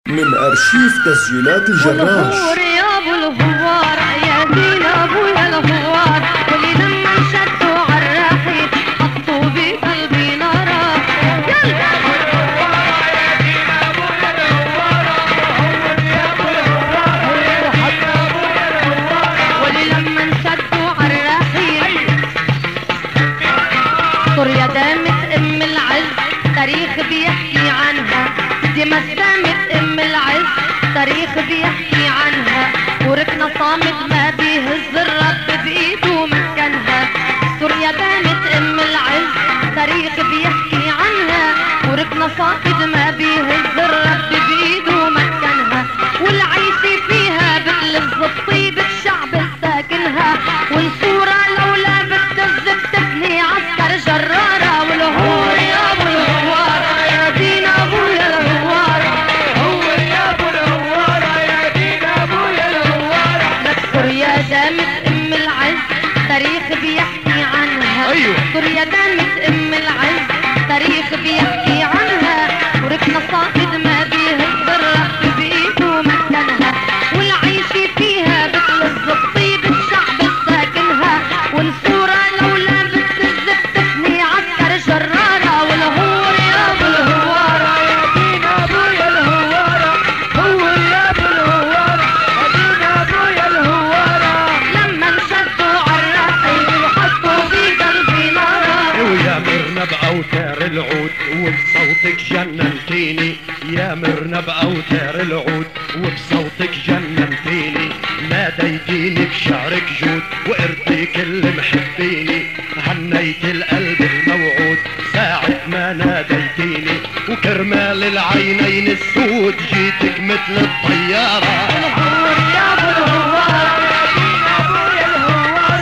من أرشيف تسجيلات الجراش. والهور يا ابو الهوار يا دين ابويا الهوار، واللي لما شدوا عالراحي حطوا بقلبي نارا. يلا يا دين ابويا الهوار، هون يا ابو الهوار وحتى ابويا الهوار، واللي لما شدوا عالراحي سوريا دامت ام العز تاريخ بيحكي عنها، دي مسامة ام العز تاريخ بيحكي عنها، وركنا صامت ما بيهز الرب بايده مكانها. سوريا دامت ام العز تاريخ بيحكي عنها، وركنا صامت ما بيهز الرب بايده مكانها، والعيش فيها بتلز الطيب الشعب ساكنها، والصورة لولا بتهز بتبني عسكر جرارة. والهور يا ابو الهوار يا دين ابويا الهوار، هون يا ابو الهوار يا دين ابويا الهوار. سوريا دامت ام العز تاريخ بيحكي عنها. أيوة. سوريا دامت ام العز تاريخ بيحكي عنها، وركنا صاعد ما بيهز الرب بايده مكانها، والعيش فيها بتلز الطيب الشعب ساكنها، والصورة لولا بتهز بتفني عسكر جرارة. والهور يا ابو الهوار يا دين ابويا الهوار، هون يا ابو الهوار يا دين ابويا الهوار. لما انشدوا عالراحي وحطوا بقلبي نارا. ويا مرنا بأوتار العود وبصوتك جننتيني، يا مرنا بأوتار العود وبصوتك جننتيني، ناديتيني بشعرك جود وقرتي كل محبيني، هنيت القلب الموعود ساعة ما ناديتيني، وكرمال العينين السود جيتك مثل الطيارة. الهور يا ابو الهوار يا دين ابويا الهوار،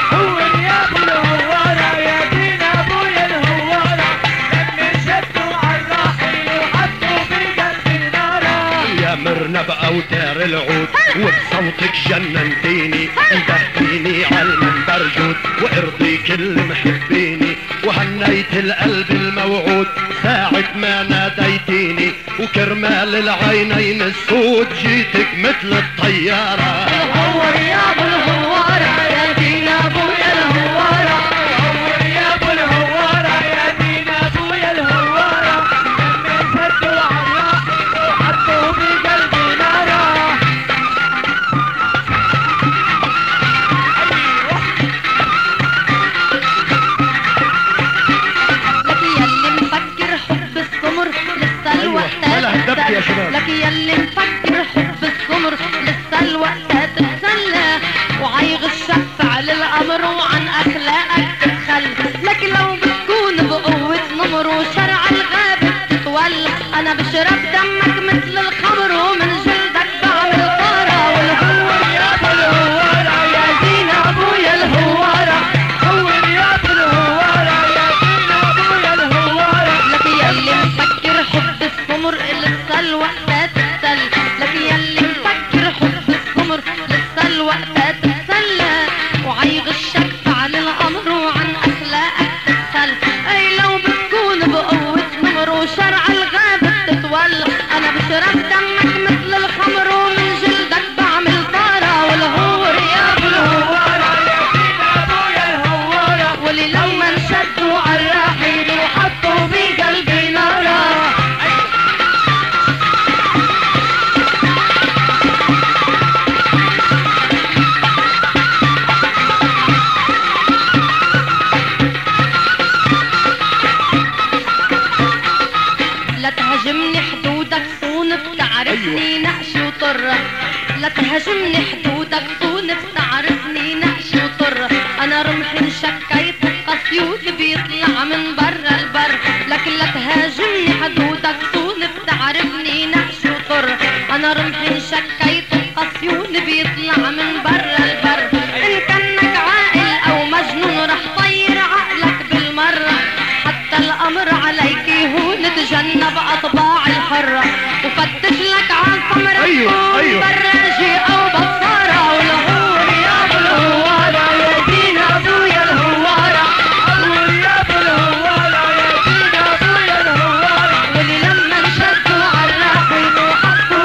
هون يا ابو الهوار يا دين ابويا الهوار، لما شدوا عالراحل وحطوا بقلبي نارا. يا مرنا بأوتار العود وبصوتك جننتيني، انتهتيني عالمنبر جود وارضي كل محبيني، وهنيت القلب الموعود ساعة ما ناديتيني، وكرمال العينين السود جيتك مثل الطيارة. الهور يا ابو الهوار يا دين ابويا الهوار، هون يا ابو الهوار يا دين ابويا الهوار، لما شدوا عالراحل وحطوا بقلبي نارا. لك يلي مفكر حب السمر لسه الوقت بلا هدبت يا شباب. لك يلي مفكر حب السمر لسه الوقت تتسلى، وعيغشك فعل الامر وعن اخلاقك تتخلى، لك لو بتكون بقوة نمر وشرع الغابة تتولى، انا بشرب دمك مثل الخمر ومن جلدك بعمل طارة. والهور يا ابو الهوار يا دين ابويا الهوار، هون يا ابو الهوار يا دين ابويا الهوار. لك يلي مفكر حب السمر لسه الوقت تتسلى، لك يلي مفكر حب السمر لسه الوقت تتسلى، وعيغشك فعل الامر وعن اخلاقك تتسلى، اي لو بتكون بقوة نمر وشرع الغابة تتولى، انا بشرب دمك مثل الخمر ومن جلدك بعمل طارة. والهور يا ابو الهوار يا دين ابويا الهوار، واللي لما انشدوا عالراحل وحطوا بقلبي نارا. لا تهاجمني حدودك صون بتعرفني نقش وطرة، لا تهاجمني حدودك صون بتعرفني نقش وطرة، انا رمحي انشكيت القسيوط بيطلع من برا البر، لكن لا تهاجمني حدودك صون بتعرفني نقش وطرة، انا رمحي انشكيت القسيوط بيطلع من برا البر، ان كانك عاقل او مجنون رح طير عقلك بالمرة، حتى الامر عليك هون تجنب اطباع الحرة، وفتش لك عالقمر أيوة. براجي او بصارة. والهور يا ابو الهوار يا دين ابويا الهوار، هون يا ابو الهوار يا دين ابويا الهوار. واللي لما انشدوا عالراحل وحطوا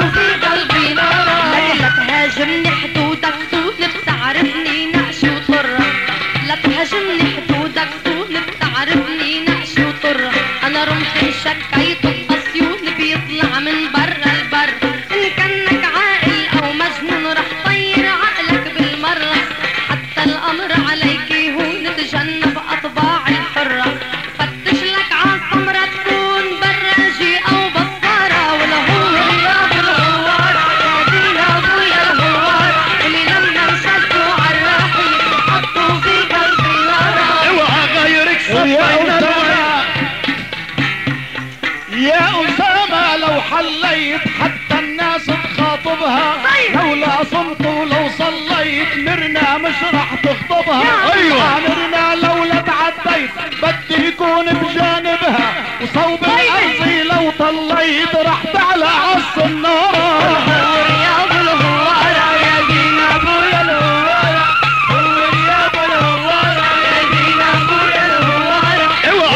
خطبها. أيوة. عامرنا لولا تعديت بدي يكون بجانبها، وصوب الارض لو طليت رح تعلى عص النار. يا ابو الهوارة يا دين ابويا الهوارة، يا ابو الهوارة يا دين ابويا الهوارة.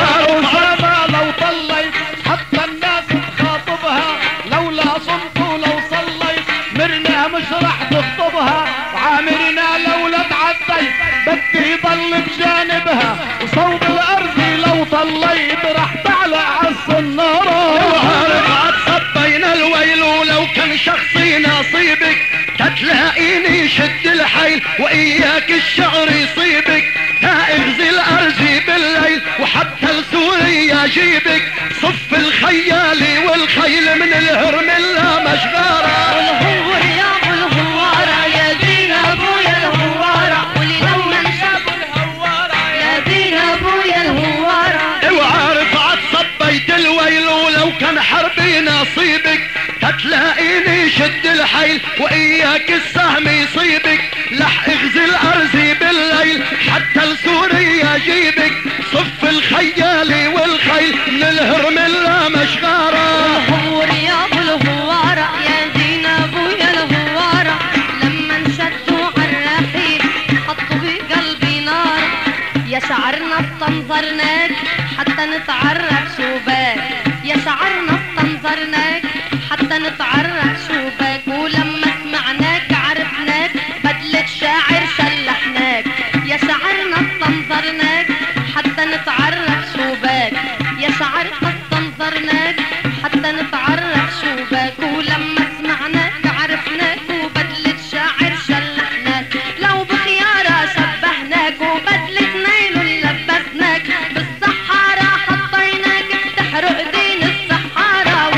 وأسامة لو طليت حتى الناس تخاطبها، لولا صمت ولو صليت مرنا مش رح تخطبها. عامرنا لولا تعديت بدي ضل بجانبها، وصوب الارض لو طليت رح تعلى عص النار. رفعت صبينا الويل ولو كان شخصي نصيبك، تتلاقيني شد الحيل واياك الشعر يصيبك. اغزي الارزي بالليل وحتى لسوريا جيبك، صف الخيالي والخيل من الهرم لا مشغارة. الهور يا ابو الهوارة يا دين ابويا الهوارة، ولي لما انشب الهوارة يا دين ابويا الهوارة. اوعى رفعت صبيت الويل ولو كان حربي نصيبك، تتلاقيني شد الحيل واياك السهم يصيبك. لح اغزي الارزي بالليل حتى لسوريا جيبك، صف الخيالي والخيل من الهرم لا مشغارة. الهور يا ابو الهوارة يا دين ابويا الهوارة، لما انشدوا عالرحيل حطوا بقلبي نار. يا شعرنا استنظرناك حتى نتعرف شوباك، يا شعرنا استنظرناك حتى نتعرف شوباك. ولما سمعناك عرفناك بدلة شاعر شلحناك، يا شعرنا استنظرناك حتى نتعرف شوباك، يا شعرنا استنظرناك حتى نتعرف شوباك. ولما سمعناك عرفناك وبدلة شاعر شلحناك، لو بخيارة شبهناك وبدلة نيل لبسناك، بالصحارى حطيناك تحرق دين الصحارى.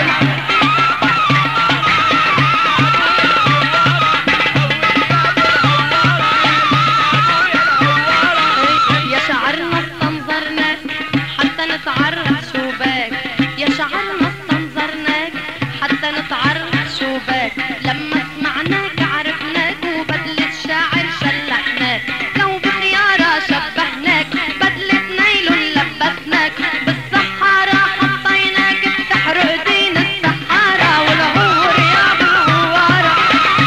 يا شعرنا استنظرناك حتى نتعرف شوباك، يا شعرنا استنظرناك حتى نتعرف شوباك. لما سمعناك عرفناك وبدلة شاعر شلحناك، لو بخيارة شبهناك بدلة نيل لبسناك، بالصحارى حطيناك تحرق دين الصحارى. والهور يا ابو الهوارة،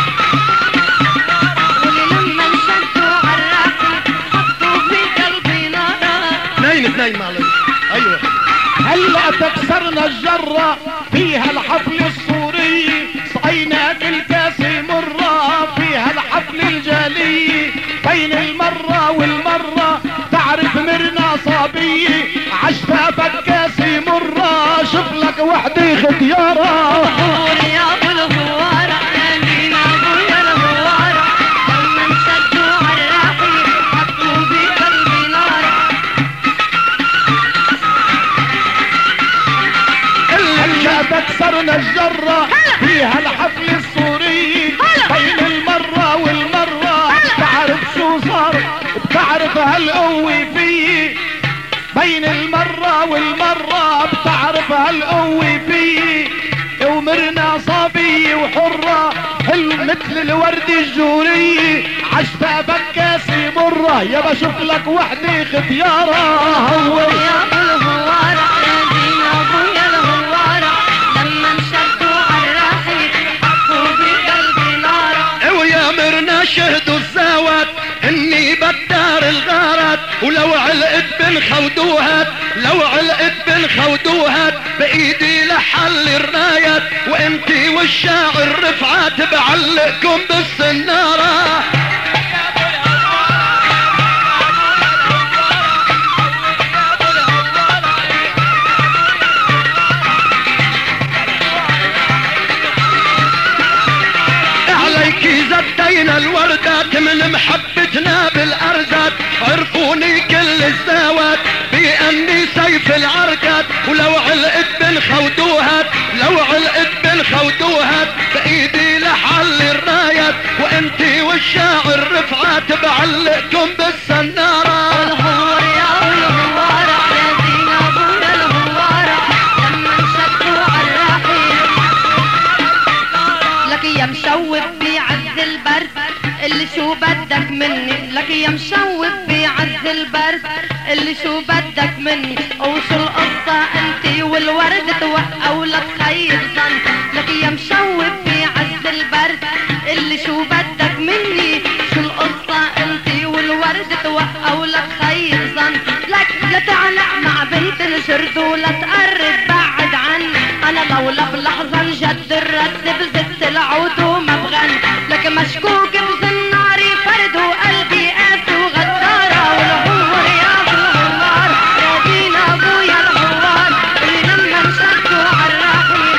ولي لما انشدوا عالراحي حطوا في قلبي نارا. اثنين معلش. ايوه هلا تكسرنا الجرة فيها الحفل السوري، صعيناك الكاس مرة فيها الحفل الجالي. بين المرة والمرة تعرف مرنا صبي، عشفافك كاس مرة شوف لك وحدي ختيارة. الهور يا ابو الهوارة يا دين ابويا الهوارة، لما انشدوا عالراحي حطوا بقلبي نارا. هلا تكسرنا الجرة فيها الحفل السوري، بين المرة والمرة بتعرف شو صار، بتعرف هالقوة فيي. بين المرة والمرة بتعرف هالقوة فيي، ومرنا صبي وحرة حلو مثل الورد الجوري. عشفافك كاسي مرة يا بشوف لك وحدي ختيارة. الهور يا ابو الهوارة يا دين ابويا الهوارة، لما انشدوا عالراحي حطوا بقلبي نارا. ويا مرنا شهدوا الزاوات اني بدار الغارات، ولو علقت بنخودوهات لو علقت بنخودوهات بايدي لحل الرايات، وانتي والشاعر رفعات بعلقكم بالسنارة. عليكي زدينا الوردات من محبتنا بالارزات، عرفوني كل الزاوات باني سيف العركات، ولو علقت بنخودوهات لو علقت بنخودوهات بايدي لحل الرايات، وانتي والشاعر رفعات بعلقكم بالسنارة. الهور يا ابو الهوارة يا دين ابويا الهوارة، لما انشدوا عالراحي لك يا مشوب بعز البرد اللي شو بدك مني لك يا مشوب بعز البرد اللي شو بدك مني وشو القصة انتي والورد توقع ولا تخيب ظن لك يا مشوب بعز البرد اللي شو بدك مني شو القصة انتي والورد توقع ولا تخيب ظن لك لا تعلق مع بنت الجرد ولا تقرب بعد عني انا لولا بلحظة انجد الرد بزت العود وما بغني لك مشكوك بزناري فرد وقلبي قاسي وغدارة والهور يا بالهوار يا دين ابويا الهوار اللي لما انشدوا عالراحي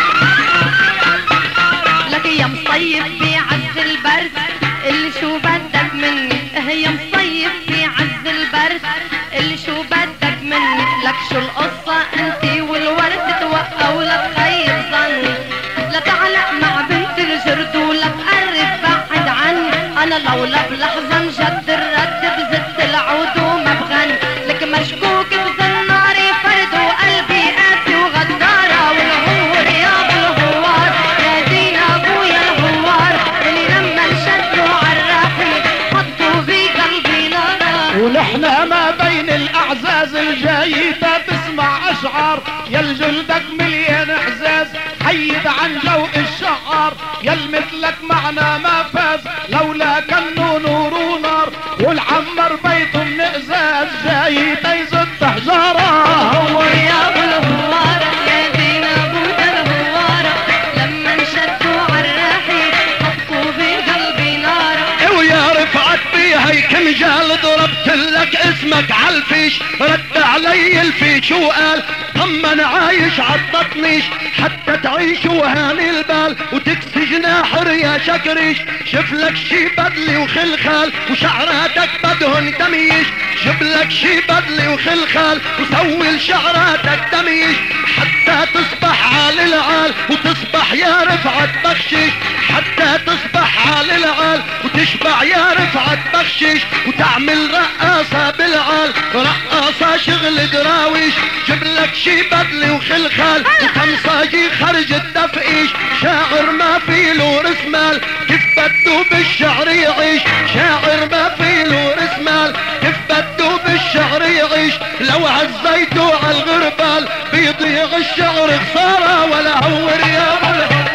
لك يا مصيف في عز البرد اللي شو بدك مني يا مصيف في عز البرد اللي شو بدك مني لك شو القصة انتي والورد توقع ولا تخيب ظني لا تعلق مع بنت الجرد ولا تقرب بعد عني انا لولا بلحظة انجد الرد بزت العود وما بغني لك مشكوك بزناري فرد وقلبي قاسي وغدارة والهور يا بالهوار يا دين ابويا الهوار اللي لما انشدوا عالراحي حطوا في قلبي نار ونحن ما بين الاعزاز الجايدة تسمع اشعار يل جلدك مليان اعزاز حيد عن جو الشعار يل مثلك معنا ما فاز لولا كانه نور ونار والعمر بيت من ازاز جايدة يزد حجارة هو يا ابو الهوار يا دين ابويا الهوار لما انشدوا عالراحي حطوا في قلبي نار ويا رفعت بيها كمجال ضربت لك اسمك عالفيش رد علي الفيش وقال طمن عايش عالتطنيش حتى تعيش وهاني البال وتكسي جناح يا شكريش شوف لك شي بدلي وخلخال وشعراتك بدهن تميش شوف لك شي بدلي وخلخال وسوي لشعراتك تميش حتى تصبح عال العال وتصبح يا رفعت بخشيش حتى تصبح عال العال وتشبع يا رفعت بخشيش وتعمل رقاصة بالعال رقاصة شغل دراويش جيب لك شي بدلي وخلخال وخمصاجي خرج التفقيش شاعر ما في له رسمال كيف بده بالشعر يعيش شاعر ما في له رسمال كيف بده بالشعر يعيش لو عزيته عالغربال بيضيع الشعر خسارة ولا هور يا بالهوار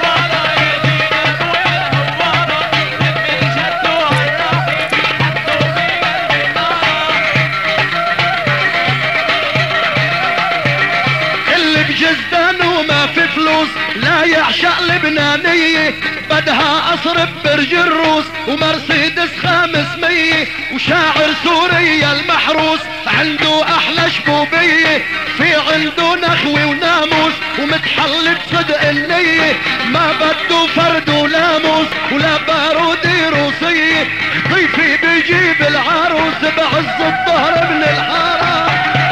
جزدان وما في فلوس لا يعشق لبنانية بدها اصرف برج الروس ومرسيدس 500 وشاعر سوريا المحروس عنده احلى شبوبية في عنده نخوة وناموس ومتحلت صدق النية ما بده فرد ولاموس ولا بارودي روسية ضيفي بيجيب العروس بعز الظهر من الحارة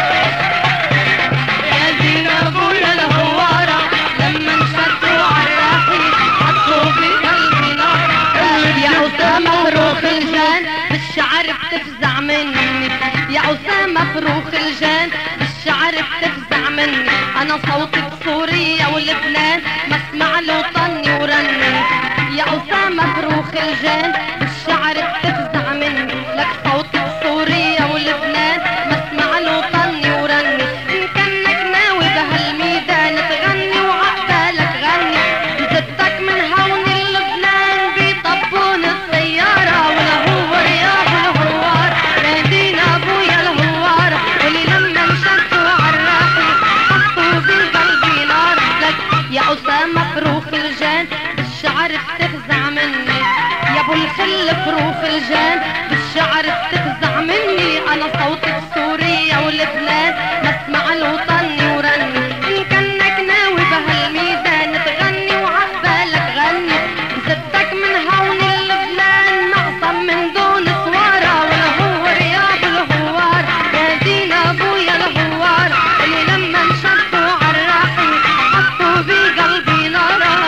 بالشعر بتفزع مني يا أسامة فروخ الجان بالشعر بتفزع مني أنا صوتي بسوريا ولبنان ما اسمع له طني ورني يا أسامة فروخ الجان بالشعر بتفزع مني لك صوتي بسوريا ولبنان ما اسمع له طني ورني إن كانك ناوي بهالميدان تغني وعقبالك غني زدتك من هون اللبنان بيطبون السيارة ولا هو يا بالهوار يا دين ابويا الهوار واللي لما انشدوا عالراحي حطوا في قلبي نار لك يا أسامة فروخ الجان بالشعر بتفزع مني يا ابو الخل فروخ الجان بالشعر بتفزع مني انا صوتي بسوريا ولبنان ما اسمع له طني ورني ان كانك ناوي بهالميدان تغني وعقبالك غني زدتك من هون اللبنان معصم من دون سوارة ولا هو يا بالهوار يا دين ابويا الهوار اللي لما انشدوا عالراحي حطوا في قلبي نارا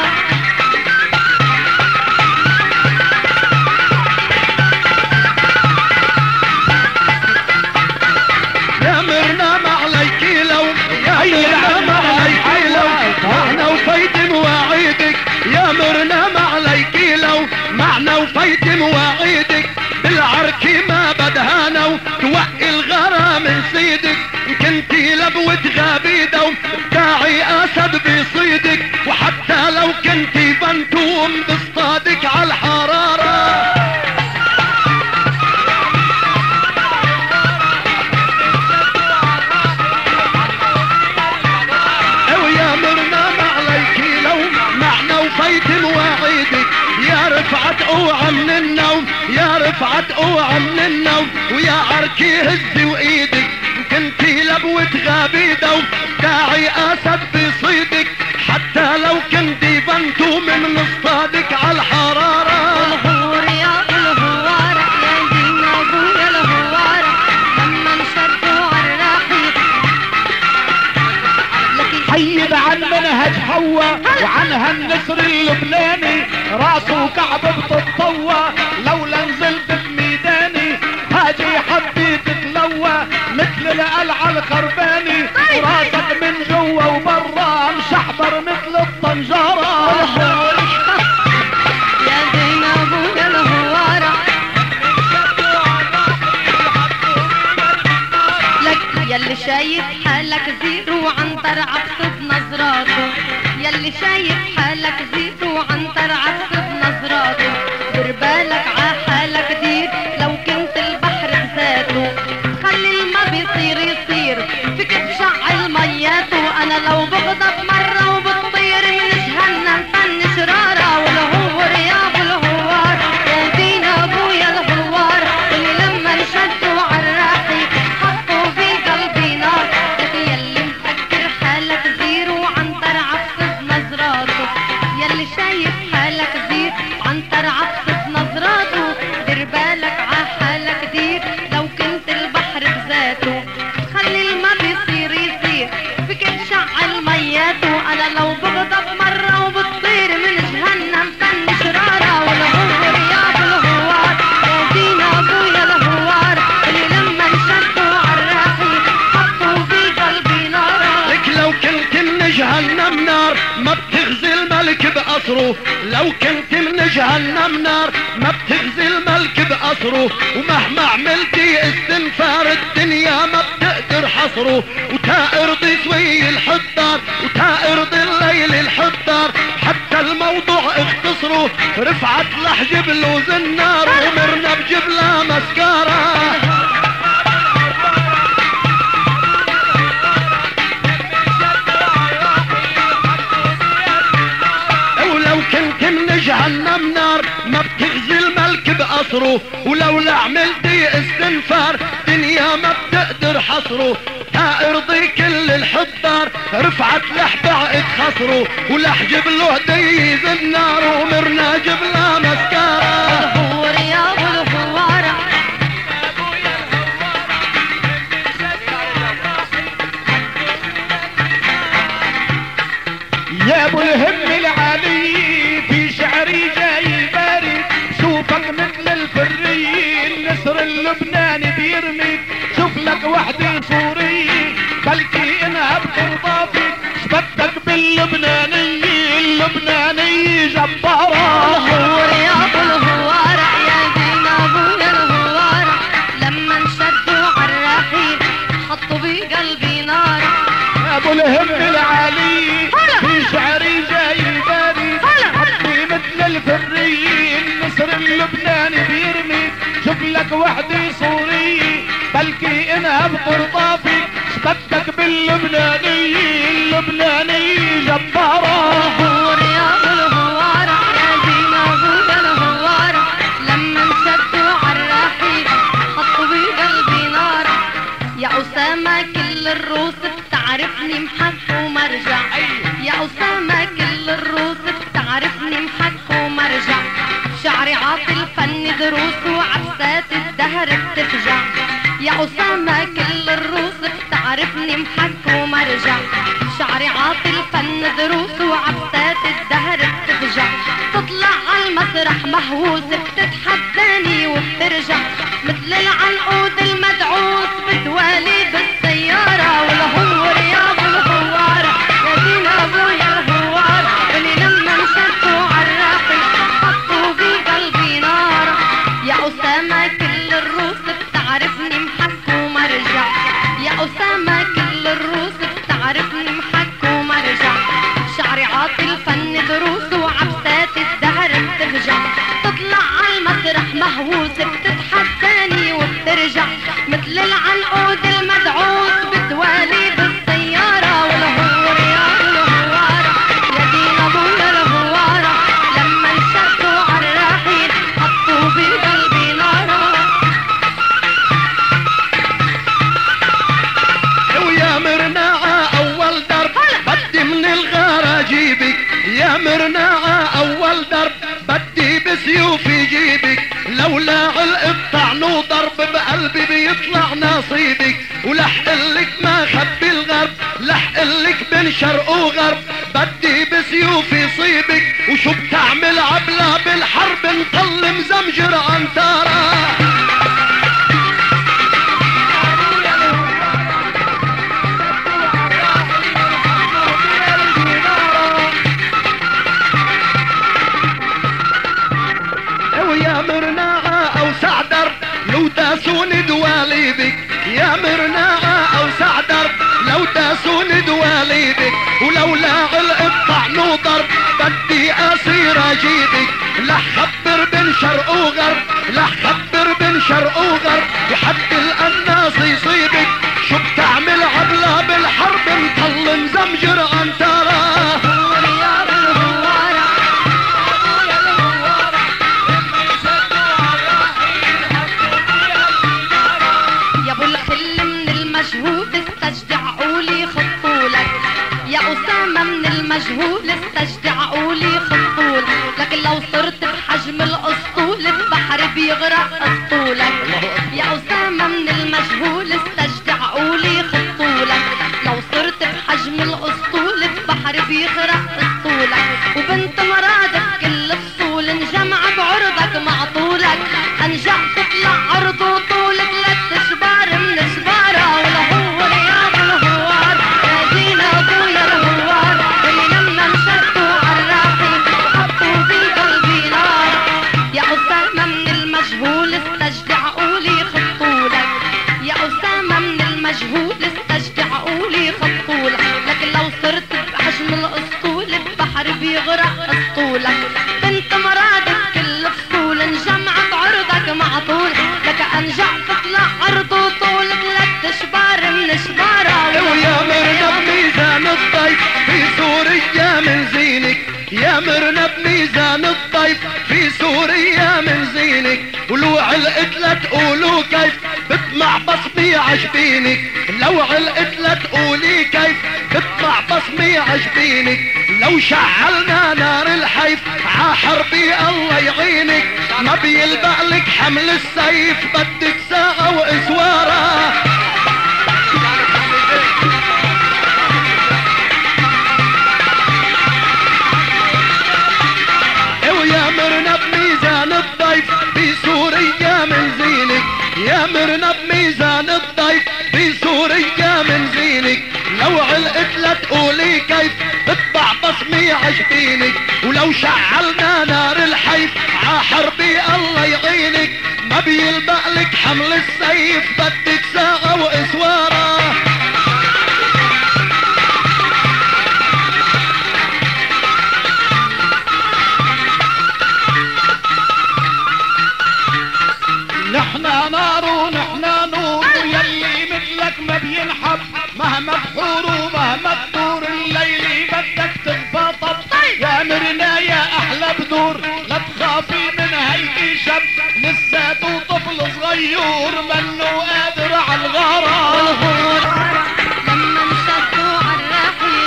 يا مرنا ما عليكي لو مواعيدك يا رفعت اوعى من النوم يا رفعت اوعى من النوم ويا عركي هزي وايدك كنتي لبوة غابي دوم داعي اسد بيصيدك حتى لو كنتي بنتو من اصطادك عالحرارة. الهور يا الهوار يا دين ابويا الهوار لما انشدوا عالراحيق حيد عن منهج حوا وعنها النسر اللبناني راسه كعب بتتطوى لولا نزلت بميداني هاجي حبيت تتلوى مثل القلعة الخرباني وراسك من جوا وبرا مشحبر مثل الطنجارة. يا دين ابويا الهوار لك يلي شايف حالك زيرو عنتر عبصب نظراته يلي شايف حالك زيرو عنتر عبصب نظراته دير بالك عحالك دير لو كنت البحر بذاته خلي الما بيصير يصير فيك تشعل مياته انا لو بغضب مرة وبتطير من جهنم فن شرارة. والهور يا ابو الهوار يا دين ابويا الهوار اللي لما انشدوا عالراحي حطوا في قلبي نار لك يلي مفكر حالك زيرو عنتر عبصب نظراته يلي شايف حالك زير عنتر عبصب نظراته دير بالك عحالك دير لو كنت البحر بذاته خلي الما بيصير يصير فيك تشعل مياته انا لو بغضب مرة وبتطير من جهنم فن شرارة. والهور يا ابو الهوار يا دين ابويا الهوار اللي لما انشدوا عالراحي حطوا في قلبي نار. لك لو كنت من جهنم نار ما بتغزي الملك بقصره لو كنت من جهنم نار ما بتغزي الملك بقصره ومهما عملتي استنفار الدنيا ما بتقدر حصره وتا ارضي سوي الحضار وتا ارضي الليل الحضار حتى الموضوع اختصره رفعت لحجب لوز النار ومرنا بجبلة مسكارة. ولو كنت من جهنم نار ما بتغزي الملك بقصره ولولا عملتي استنفار دنيا ما بتقدر حصره تا ارضي كل الحضار رفعت لحبعت خصره ولحجب له ديز النار ومرنا جبلة مسكارة. الهور يا ابو الهوار يا ابو الهم العلي في شعري جاي بارد شوفك مثل الفري النسر اللبناني بيرميك شوف لك وحدة سوري بلكي انها بترضافك شبتك باللبناني اللبناني جبارة. الهور يا ابو الهوار يا دين ابويا الهوار لما انشدوا عالراحيق حطوا بقلبي نار. يا ابو الهم العلي في شعري جاي بارد حطي مثل الفري النسر اللبناني بيرمي شوف لك وحدة سوري بلكي انها بترضافك شبتك باللبناني اللبناني جبارة. الهور يا ابو الهوار يا دين ابويا الهوار لما انشدوا عالراحيق حطوا بقلبي نار. يا اسامة كل الروس بتعرفني محك ومرجع يا اسامة كل الروس بتعرفني محك ومرجع شعري عاطي الفن دروس وعبسات الدهر بتفجع يا اسامة كل الروس بتعرفني محك ومرجع شعري عاطي الفن دروس وعبسات الدهر بتفجع تطلع عالمسرح مهووس بتتحداني وبترجع مثل العنقود المدعوس بتوالي بالسيارة. والهور يا ابو الهوار يا دين ابويا الهوار اللي لما انشدوا عالراحيق حطوا بقلبي نار. يا اسامة كل الروس بتعرفني محك ومرجع يا اسامة كل الروس بتعرفني محك ومرجع شعري عاطي الفن دروس وعبسات الدهر بتفجع تطلع عالمسرح مهووس بتتحداني وبترجع مثل العنقود المدعوس بتوالي بالسيارة. والهور يا الهوار يا دين ابويا الهوار بدي بسيوفي جيبك، لولا علق طعن وضرب بقلبي بيطلع نصيبك، ولحقلك ما خبي الغرب، لحقلك بين شرق وغرب، بدي بسيوفي صيبك، وشو بتعمل عبلة بالحرب نطل مزمجر عنتارة. ويا مرناعة او سعدر لو داسوني دواليبك، يا مرناعة او سعدر لو داسوني دواليبك، ولولا علق الطعن وضرب بدي اصير اجيبك، لا خبر بين شرق وغرب، لا خبر بين شرق وغرب، وحد القناص يصيبك، شو بتعمل عبلة بالحرب نطل مزمجر عنتارة. مجهول استجدع قولي خطول، لكن لو صرت بحجم الاسطول البحر بيغرق اسطولك. يا اسامة من المجهول استجدع قولي خطولك، لو صرت بحجم الاسطول البحر بيغرق اسطولك، وبنت مراد بكل فصول انجمع بعرضك مع طولك، انجع تطلع عرض وطولك لا تشبار من شبارة. والهور يا بالهوار نادينا ابويا الهوار، لما انشدوا عالراحي وحطوا بقلبي نار. يا اسامة من المجهول استجدع قولي خطولك، يا اسامة من المجهول استجدع قولي خطولك، لكن لو صرت بحجم الاسطول البحر بيغرق اسطولك، بنت مرادك كل فصول انجمع بعرضك مع طول، لك انجع تطلع عرض وطولك لا تشبار من شبارة. ويا مرنا بميزان الضيف في سوريا من زينك، يا مرنا بميزان الضيف في سوريا من زينك، ولو علقت لا تقولوا كيف بطمع بصمي عجبينك، لو علقت لا تقولي كيف بطمع بصمي عجبينك، لو شعلنا نار الحيف ع حربي الله يعينك، ما بيلبق لك حمل السيف بدك ساعة واسوارة. ويا مرنا بميزان الضيف في سوريا من زينك، يا مرنا بميزان الضيف في سوريا من زينك، لو علقت لا تقولي كيف بطبع بصمي عجبينك، ولو شعلنا نار الحيف ع حربي الله يعينك، ما بيلبق لك حمل السيف بدك ساعة واسوارة. نحنا نار ونحنا نور، ويلي مثلك ما بينحب، مهما تحور ومهما تدور الليل بدك تنفطر. يا مرنا يا احلى بدور لا تخافي من هيك شب، لساته طفل صغير منه قادر على الغرام. لما انشدوا عالراحي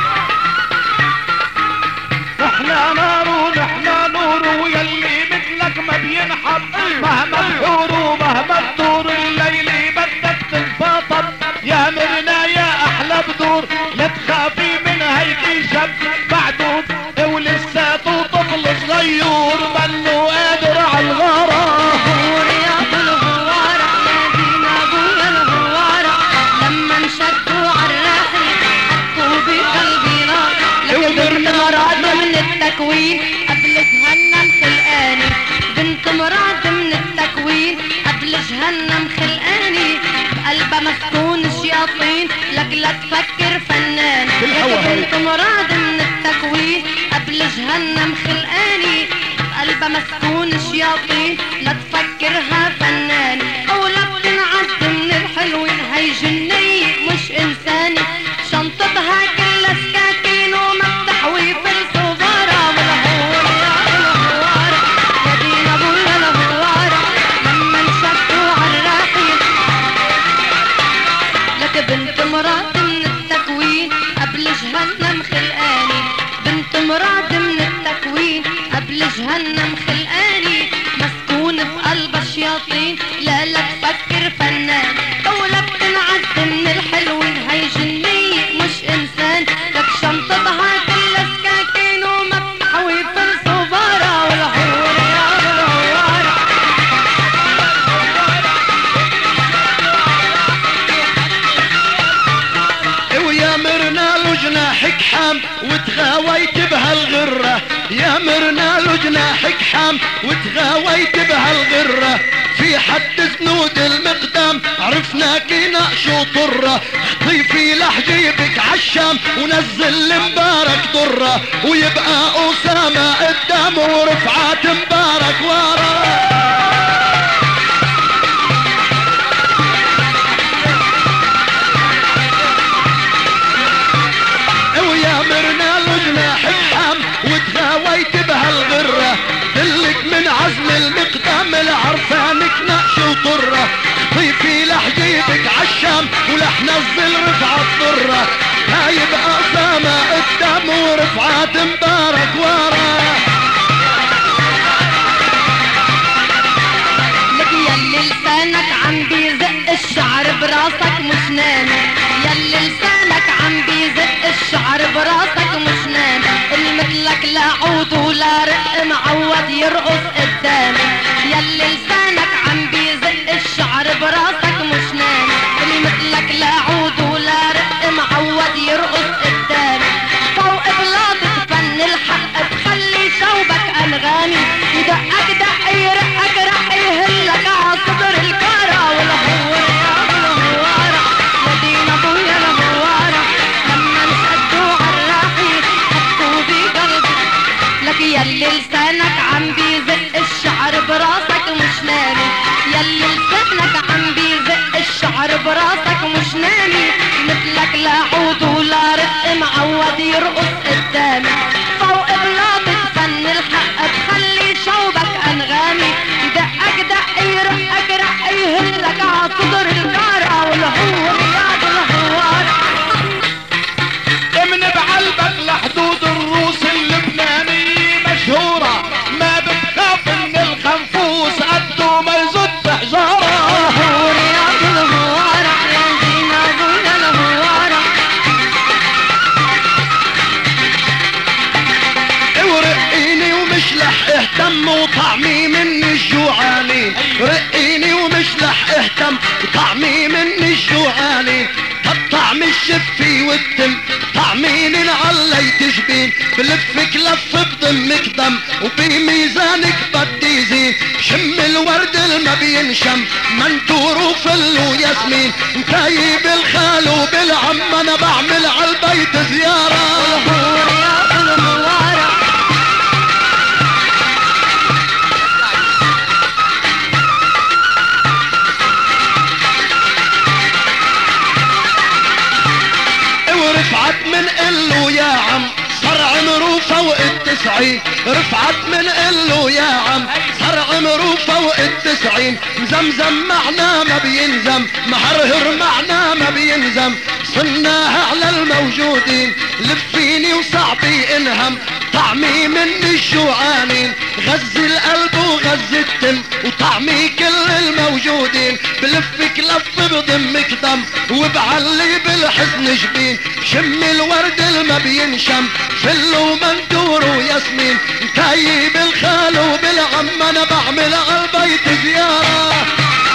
نحنا نار ونحنا نور، ويلي مثلك ما بينحب، مهما تحور ومهما تدور الليل بدك تنفطر. يا مرنا يا احلى بدور لا تخافي من هيك شب، بعده ولساته طفل صغير منه قادر على الغرام. يا بالهوار نادينا ابويا الهوار، لما انشدوا عالراحي حطوا بقلبي نار، لكن بنت مراد من التكوين قبل جهنم خلقاني، بنت مراد من التكوين قبل جهنم خلقاني، بقلبها مسكون شياطين لك لا تفكر فنان. يا بنت مراد من التكوين قبل جهنم خلقاني، بقلبها مسكون شياطين لا تفكرها فنان، أولى بتنعد من الحلوين هي جنية مش إنساني، شنطتها كلها سكاكين وما بتحوي في الصبارة. والهور يا الهوار يا دين أبويا الهوار، لما انشدوا عالراحي لك بنت مراد من التكوين قبل جهنم خلقاني، بنت مراد من التكوين قبل جهنم جهنم خلقاني مسكون بقلب الشياطين لا لا تفكر فنان دولة بتنعد من الحلوين هي جنية مش انسان لك شنطتها كلها سكاكين ومفتح ويفل صبارة والحور يا بالهوارة ويا مرنا له جناحك حام وتغاويت بهالغرة يا مرنا له جناحك حام وتغاويت بهالغرة في حد زنود المقدام عرفناكي نقش وطرة خطيفي لحجيبك عالشام ونزل المبارك ضرة ويبقى أسامة قدام ورفعات مبارك ورا ويا مرنا له جناحك حام وتغاويت بهالغرة دلك من عزم المقدام العرفانك نقش وطرة خطيفي لحجيبك عالشام ولح نزل رفعة ضرة لا يبقى أسامة قدام ورفعات مبارك ورا لك يلي لسانك عم بيزق الشعر براسك مش نامي يلي لسانك عم بيزق الشعر براسك مش نامي المثلك لا عود ولا رق معود يرقص قدامي يلي لسانك عم بيزق الشعر براسك مش نامي المثلك لا عود ولا رق معود يرقص قدامي فوق بلاطة فن الحق بخلي شوبك انغامي يدقك دق يرقك رح يهلك عصدر الكارة والهور يا بالهوارة يا دين ابويا الهوارة لما نشدوا عالراحي حطوا بقلبي لك يلي لسانك عم بيزق الشعر براسك مش نامي يلي لسانك عم بيزق الشعر براسك مش نامي مثلك لا عود ولا رق معود يرقص قدامي فوق بلاطة فن الحق بخلي شوبك انغامي دقك دق يرقك رق يهلك عصدر الكارة والهور يا بالهوارة من بعلبك لحدود الروس اللبنانية مشهورة ما بتخاف من الخنفوس قدو ما يزد حجارة الهور يا بالهوارة يا دين ابويا الهوارة ورقيني ومش لح اهتم وطعمي مني الجوعاني رقيني ومش لح اهتم وطعمي مني الجوعاني الطعم الشفي والدم طعمين علي تجبين بلفك لف بضمك دم وبميزانك بدي زين شم الورد الما بينشم منتور وفل وياسمين متايب الخال وبالعم انا بعمل عالبيت زيارة الهور يا بالهوارة ورفعت من قله يا عم صار عمره فوق التسعين رفعت من قله يا عم صار عمره فوق التسعين مزمزم معنا ما بينزم مهرهر معنا ما بينزم صناها على الموجودين لفيني وصعبي انهم طعمي من الجوعانين غزي القلب وغزي الدم وطعمي كل الموجودين بلفك لف بضمك دم وبعلي بالحزن جبين شم الورد الما بينشم فل ومندور وياسمين متايب الخال وبالعم انا بعمل عالبيت زيارة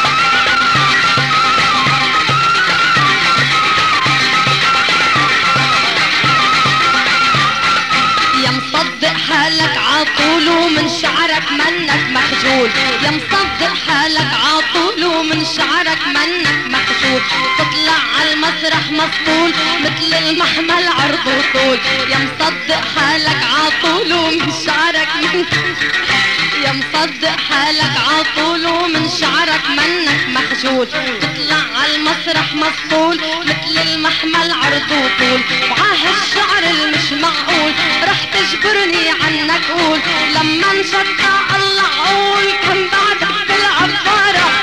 يا مصدق حالك عطول ومن شعرك منك مخجول يا مصدق حالك عطول ومن شعرك منك مخجول تطلع عالمسرح مسطول مثل المحمل عرض وطول يا مصدق حالك عطول ومن شعرك يا مصدق حالك عطول ومن شعرك منك مخجول تطلع عالمسرح مسطول مثل المحمل عرض وطول وعاه الشعر المش معقول رح تجبرني عنك قول لما انشطع الله قول كم بعدك بالعبارة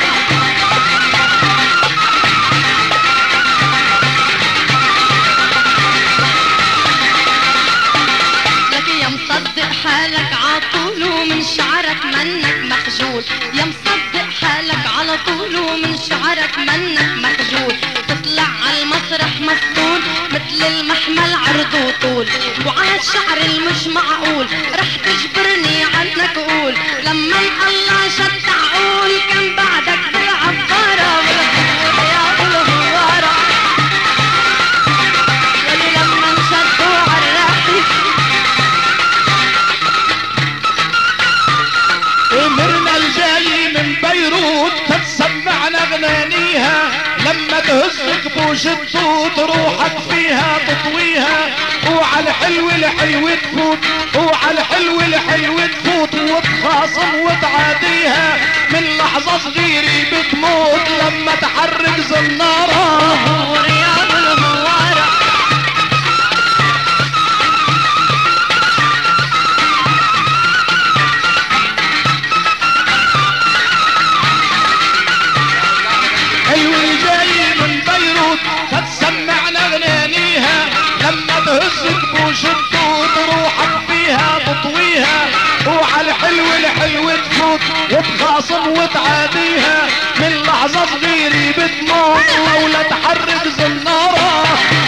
لك يا مصدق حالك عطول ومن شعرك منك مخجول، يا مصدق حالك على طول ومن شعرك منك مخجول، تطلع على المسرح مسطول مثل المحمل عرض وطول، وعالشعر المش معقول رح تجبرني عنك قول، لما الله شد عقول كان بعدك بالعبارة والهوارة يا بالهوارة، يلي لما انشدوا عالراحي ومرنا الجاي من بيروت تتسمعنا غنانيها، لما تهزك بوش الصوت روحك فيها تطويها، وعلى الحلو الحلو تفوت، وعلى الحلو الحلو تفوت وتخاصم وتعاديها، من لحظة صغيرة بتموت لما تحرك زنارة. بالهوار يا بالهوارة حلو الجاي من بيروت تتسمعنا غنانيها، لما تهزك بوش الدود روحك فيها تطويها، وعلى الحلو الحلو تفوت وتخاصم وتعاديها، من لحظة صغيرة بتموت لولا تحرك زنارة.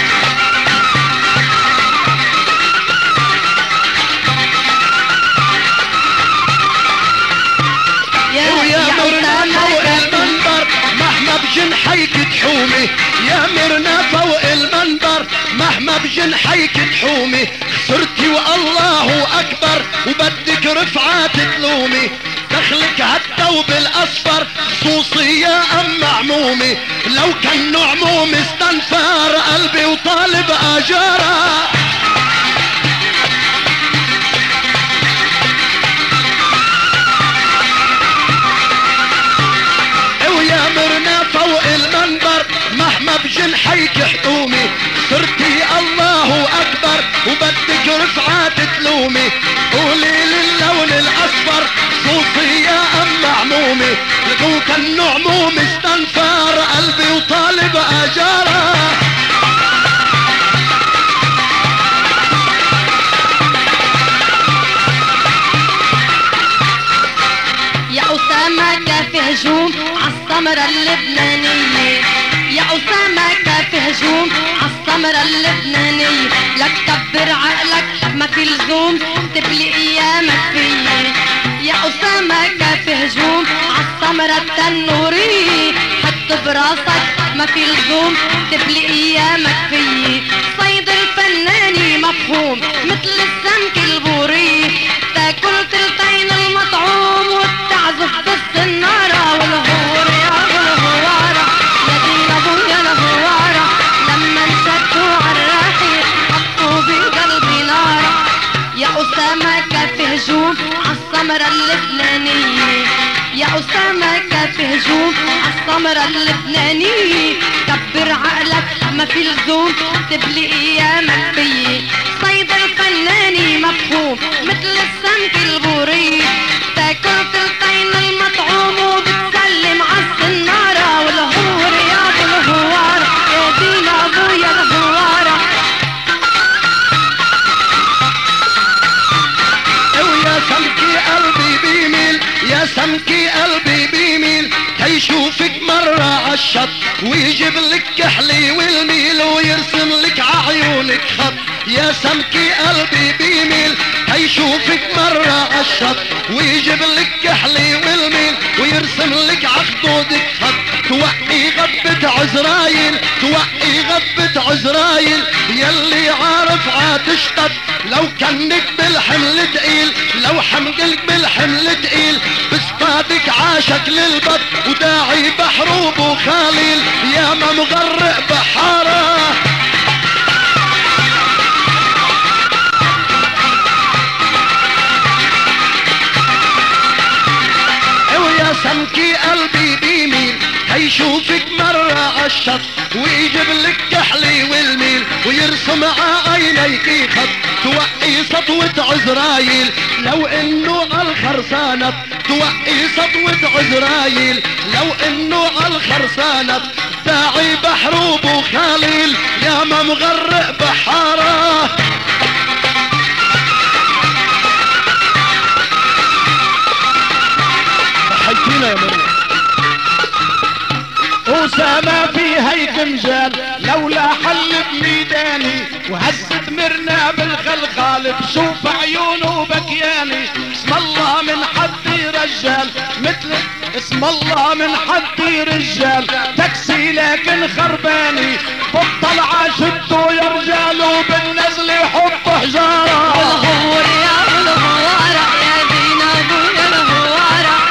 ويا مرنا فوق المنبر مهما بجنحيك تحومي، يا مرنا فوق المنبر مهما بجنحيك تحومي، خسرتي والله اكبر وبدك رفعات تلومي، دخلك هالثوب الاصفر خصوصي يا ام عمومي، لو كان عمومي استنفر قلبي وطالب اجاره. ويا مرنا فوق المنبر مهما بجنحيك حطومي، صرتي الله اكبر وبدك رفعات تلومي، قولي للون الاصفر صوصي يا ام عمومي، لو كان عمومي استنفر قلبي وطالب اجاره. يا أسامة كافي هجوم عالسمرة اللبنانية، يا أسامة كافي هجوم عالسمرة اللبنانية، لك كبر عقلك ما في لزوم تبلي أيامك فيي، يا أسامة كافي هجوم عالسمرة التنورية، حط براسك ما في لزوم تبلي أيامك فيي، صيد الفناني مفهوم مثل السمك البورية، تاكل تلتين المطعوم وتعزف بالسنارة، والهور يا بالهوارة يا دين ابويا الهوارة، لما انشدوا عالراحي حطوا بقلبي نارة، يا أسامة كافي هجوم عالسمرة اللبنانية، يا أسامة كافي هجوم عالسمرة اللبنانية، كبر عقلك ما في لزوم تبلي ايامك فيي، صيد الفناني مفهوم مثل السمك البوري، تاكل تلتين المطعوم وبتسلم عالسنارة، والهور يا بالهوارة يا دين ابويا الهوارة. ويا سمكي قلبي بيميل، يا سمكي قلبي بيميل، هيشوفك مرة عالشط ويجيب لك كحلي والميل ويرسم لك ععيونك خط، يا سمكي قلبي بيميل، هيشوفك مرة عالشط ويجيب لك كحلي والميل ويرسم لك عخدودك خط، توقي غبة عزرايل، توقي غبة عزرايل، يلي عارف عاتشطط لو كانك بالحمل تقيل، لو حملك بالحمل تقيل بصفاتك عاشق للبط وداعي بحروب وخاليل، يا ما مغرق بحاره. ويا سمكي قلبي بيميل، هيشوفك مرة عالشط ويجيب لك كحلي والميل ويرسم عينيك خط، توقي سطوة عزرايل لو انه الخرسانة، توقي سطوة عزرايل لو انه الخرسانة، داعي بحروب وخاليل يا ما مغرق بحاره. هيتمجال لولا حل بميداني وهزت مرنا بالخلخال بشوف عيونه بكياني اسم الله من حدي رجال مثل اسم الله من حدي رجال تاكسي لكن خرباني بالطلعة شدوا يا رجال وبالنزل يحطوا حجارة الهور يا الهوارة يا زينب يا الهوارة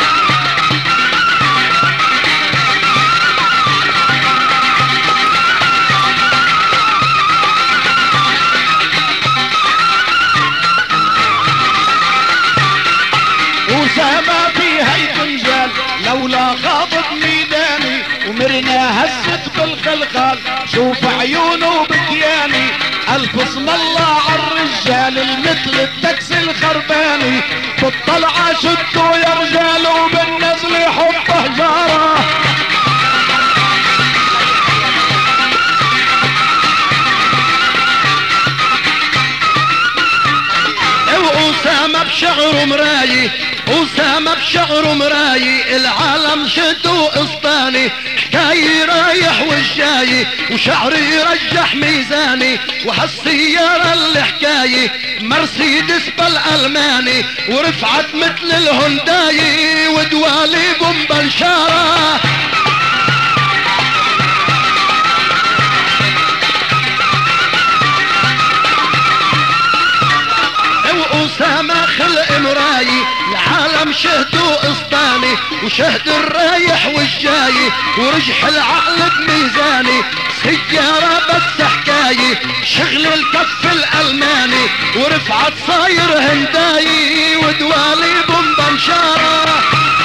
وسما في هيتنجال لولا خاضت ميداني ومرنا هزت بالخلخال شوف عيونه بكياني الف اسم الله عالرجال المثل التاكسي الخرباني بالطلعة شدوا يا رجال وبالنزل يحط حجارة وأسامة بشعره مراي أسامة بشعره مراي العالم شدوا اسطاني حكاية رايح والجاي وشعري يرجح ميزاني وهالسيارة الحكاية مرسيدس بالألماني ورفعت مثل الهونداي ودوالي بمبلشارة وأسامة خلق مراي العالم شهدوا اسطاني وشهد الرايح والجاي ورجح العقل بميزاني سيارة بس حكاية شغل الكف الألماني ورفعت صاير هنداي ودوالي بمبنشارة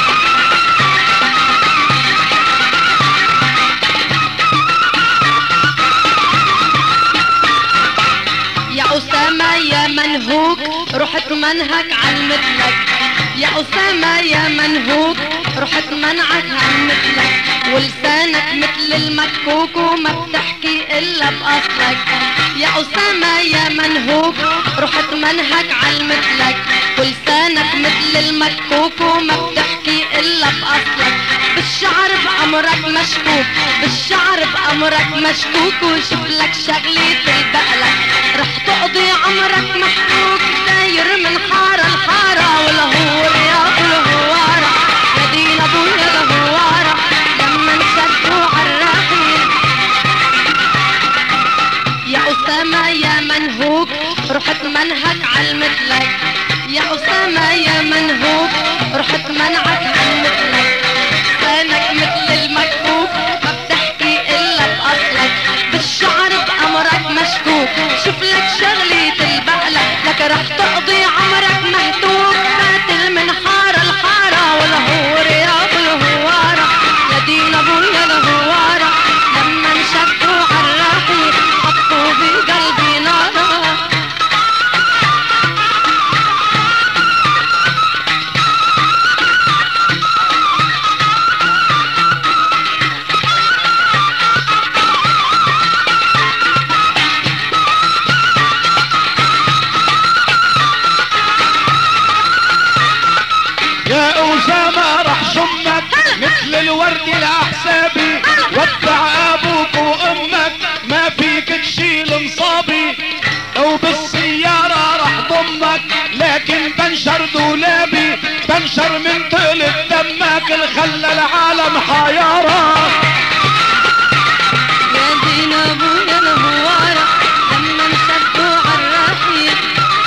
يا أسامة يا منهوك رحت منهك عن مثلك يا أسامة يا منهوك رحت منعك عن مثلك ولسانك مثل المكوك وما بتحكي إلا بأصلك يا أسامة يا منهوك رحت منهك عن مثلك ولسانك مثل المكوك وما بتحكي إلا بأصلك بالشعر بأمرك مشكوك بالشعر بأمرك مشكوك وشوف لك شغلة تلبقلك رح تقضي عمرك محكوك داير من حارة لحارة والهور يا الهوارة يا دين ابويا الهوارة لما انشدوا عالراحين يا أسامة يا منهوك رحت منهك عالمثلك يا أسامة يا منهوك رحت منعك عن مثلك لسانك مثل المكفوف ما بتحكي إلا بأصلك بالشعر بأمرك مشكوك شوف لك شغلة تلبقلك لك رح تقضي عمرك مهتوك قاتل من حارة لحارة والهور يا الهوارة يا دين ابويا الهوارة لما انشدوا عالراحي حطوا بقلبي نارة يا أسامة رح شمك مثل الورد لأحسابي ودع أبوك وأمك ما فيك تشيل مصابي لو بالسيارة رح ضمك لكن بنشر دولابي بنشر من طلب دمك الخلى العالم حيارة يا دين ابويا الهوارة لما انشدوا عالراحين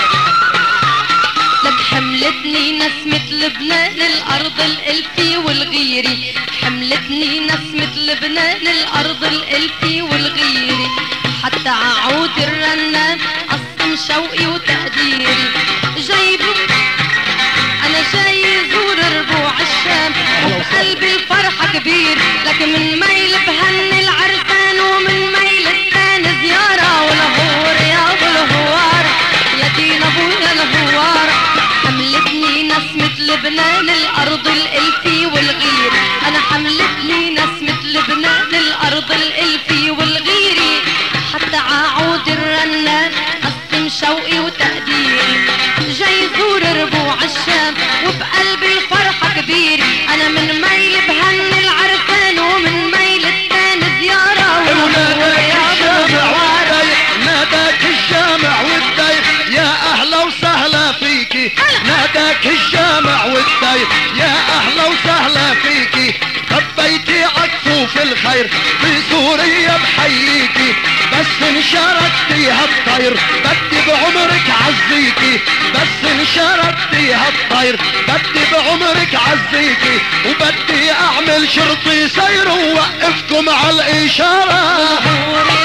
لك حملتني نسمة لبنان الأرض الألفي والغيري حملتني نسمة لبنان الأرض الألفي والغيري حتى ععود الرنان قسم شوقي وتقديري جايبه أنا جاي زور ربوع الشام وبقلبي الفرحة كبير لك من ميل بهني العرسان ومن ميل الثاني زيارة والهور يا الهوارة يا دين ابويا الهوارة حملتني نسمة لبنان الأرض الألفي والغير أنا حملتني نسمة لبنان الأرض الألفي والغيري حتى ععود الرنان قسم شوقي وتقديري جاي زور ربوع الشام وبقلبي الفرحة كبير أنا من ميل بهني العرفان ومن ميل الثاني زيارة يا اهلا وسهلا فيكي خبيتي عكسو في الخير في سوريا بحييكي بس انشاركتي هالطير بدي بعمرك عزيكي بس انشاركتي هالطير بدي بعمرك عزيكي وبدي اعمل شرطي سير ووقفكم على الاشاره